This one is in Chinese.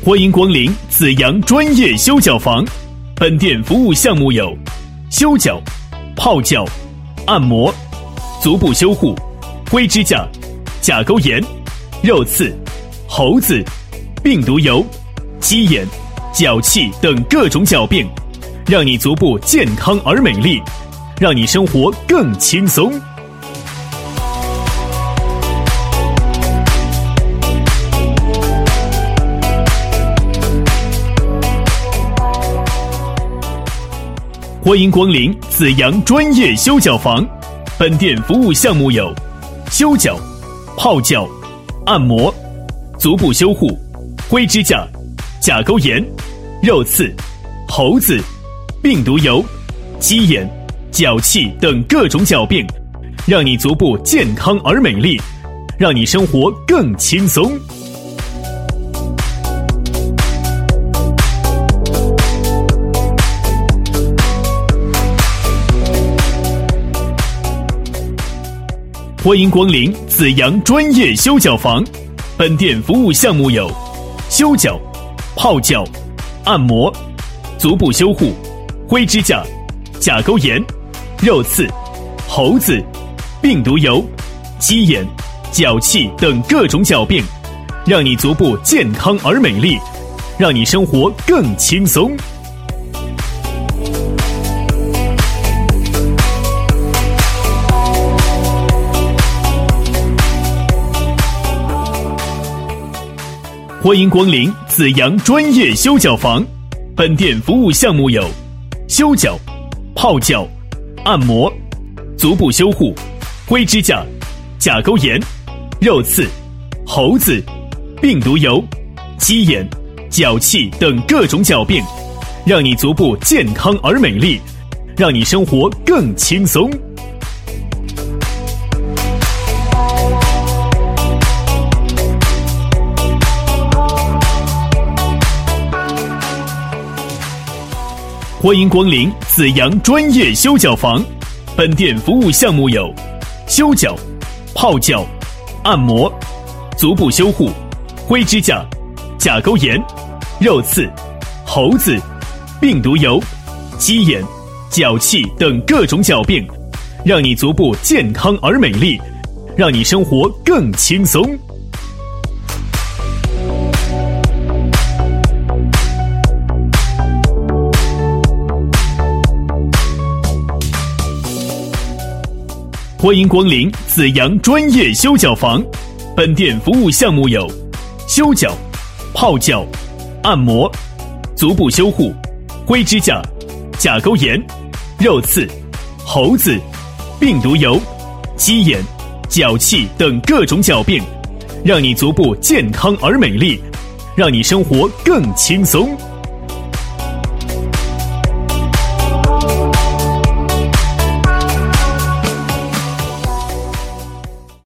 欢迎光临紫阳专业修脚房，本店服务项目有修脚、泡脚、按摩、足部修护、灰指甲、甲沟炎、肉刺、猴子、病毒疣、鸡眼、脚气等各种脚病，让你足部健康而美丽，让你生活更轻松。欢迎光临紫阳专业修脚房，本店服务项目有修脚、泡脚、按摩、足部修护、灰指甲、甲沟炎、肉刺、猴子、病毒疣、鸡眼、脚气等各种脚病，让你足部健康而美丽，让你生活更轻松。欢迎光临紫阳专业修脚房，本店服务项目有修脚、泡脚、按摩、足部修护、灰指甲、甲沟炎、肉刺、猴子、病毒疣、鸡眼、脚气等各种脚病，让你足部健康而美丽，让你生活更轻松。欢迎光临紫阳专业修脚房，本店服务项目有修脚、泡脚、按摩、足部修护、灰指甲、甲沟炎、肉刺、猴子、病毒疣、鸡眼、脚气等各种脚病，让你足部健康而美丽，让你生活更轻松。欢迎光临紫阳专业修脚房，本店服务项目有修脚、泡脚、按摩、足部修护、灰指甲、甲沟炎、肉刺、猴子、病毒疣、鸡眼、脚气等各种脚病，让你足部健康而美丽，让你生活更轻松。欢迎光临紫阳专业修脚房，本店服务项目有修脚、泡脚、按摩、足部修护、灰指甲、甲沟炎、肉刺、猴子、病毒疣、鸡眼、脚气等各种脚病，让你足部健康而美丽，让你生活更轻松。